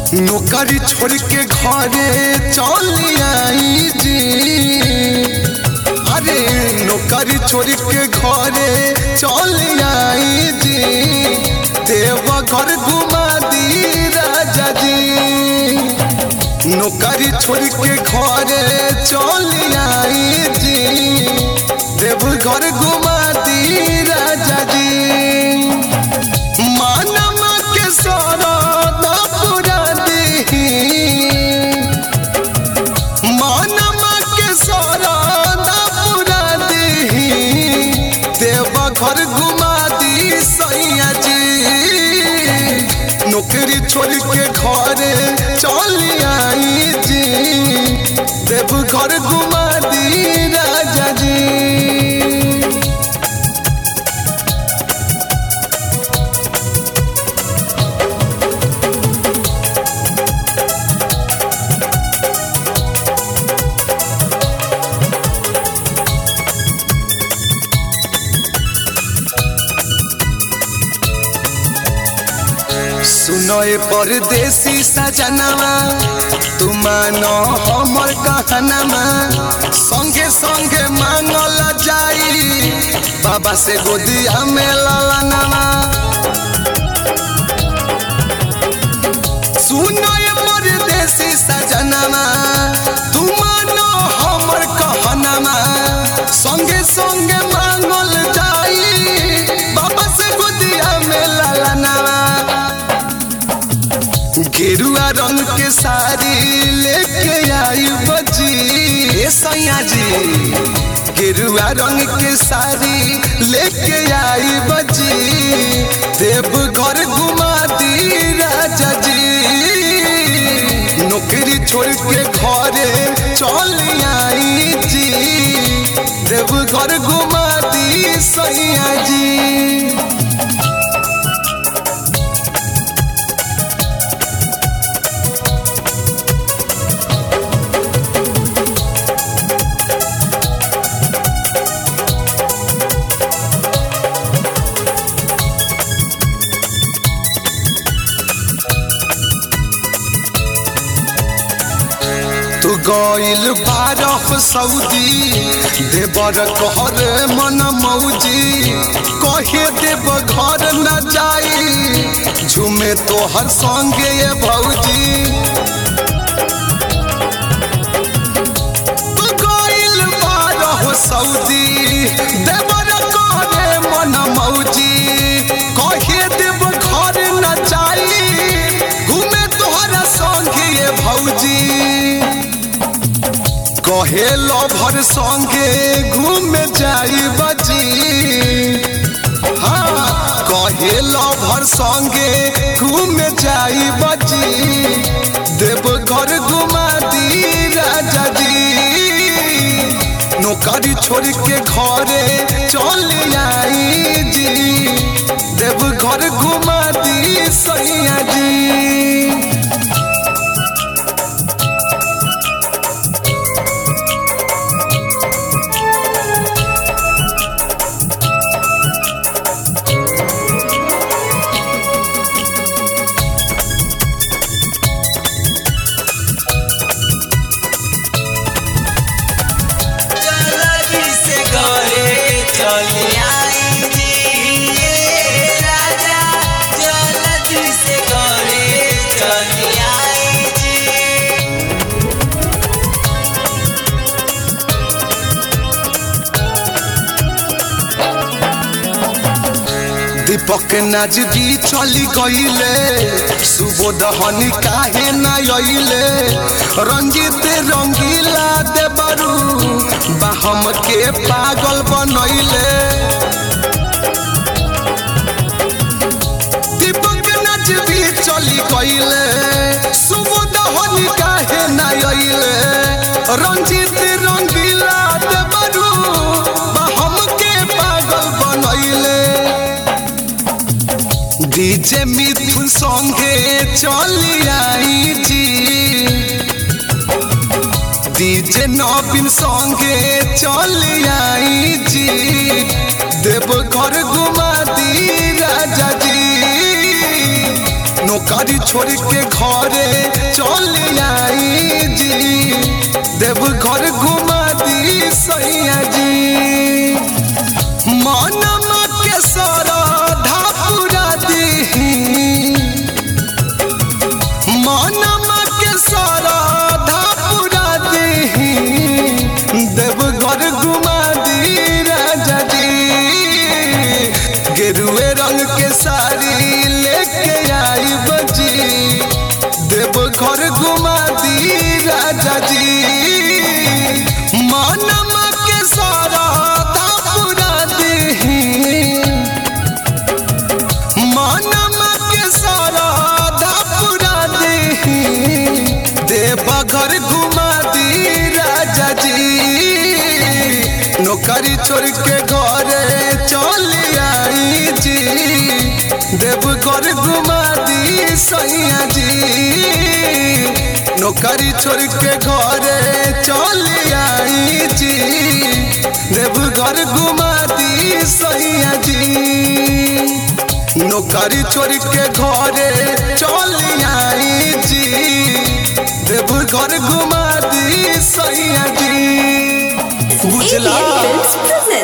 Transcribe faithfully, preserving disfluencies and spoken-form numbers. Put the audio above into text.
नौकरी छोड़ के घरे चली आई जी। अरे नौकरी छोड़ के घरे चली आई जी। देव घर घुमा दी राजा जी। नौकरी छोड़ के घरे चली आई जी। देव घर घुमा दी राजा जी। मानमा के सारा घर घुमा दी सैया जी। नौकरी छोड़ के घरे चली आई जी। देव घर घुमा दी राजा जी। सुनो ए परदेसी सजनवा तुम नो हमर कहनवा। संगे संगे मांगल जाई बाबा से गोदिया में ललनवा। सुनो ए परदेसी सजनवा तुम नो हमर कहनवा। संगे संगे मांगल जाई बाबा से गोदिया में ललनवा। गेरुआ रंग के साड़ी लेके आई बजी ए सैया जी। गेरुआ रंग के साड़ी लेके आई बजी। देव घर घुमा दी राजा जी। नौकरी छोड़ के घरे चली आई जी। देव घर घुमा दी सैया जी। तू गइल बारह सऊदी देवर कहर मन मौजी। कहे देव घर न जाई झूमे तोहर संगे ये भौजी। तू गइल बारह सऊदी देवर कहर मन मौजी। कहे देव घर न जाई घूमे तोहर संगे ये भौजी। कहे लभर संगे घूमे जाई बजी। हाँ कहे लभर संगे घूमे जाई बजी। देव घर घुमा दी राजा जी। नौकरी छोड़ के घरे चली आई जी। देव घर घुमा दी सैया जी। दीपक नजदी चली गईले सुबोधनी काहे न अइले। रंजित रंगीला देवरू बाहम के पागल बनैले। दीपक नजदी चली गईले सुबोधनी काहे न अइले। रंजित रंगीला देवरू बाहम के पागल बनैले। डीजे मिथुन संगे चली आई जी। डीजे नवीन संगे चली आई जी। देव घर घुमा दी राजा जी। नौकरी नौकरी छोड़ के घरे चल आई जी, देव घर घुमा दी सैया जी। मनमा के सरधा पूरा दी, मनमा के सरधा पूरा दी, देव घर घुमा दी राजा जी। गेरुए रंग के साड़ी लेके आई बजी, देव घर घुमा दी राजा जी। मनमा के सरधा पूरा दी, मनमा के सरधा पूरा दी, देव घर घुमा दी राजा जी। नौकरी छोड़ के घरे चल आई जी, देव घर घुमा दी सैया जी। नौकरी छोड़ के घरे चल आई जी, देव घर घुमा दी सैया जी। नौकरी छोड़ के घरे चल आई जी, देव घर घुमा दी सैया जी। बुझला।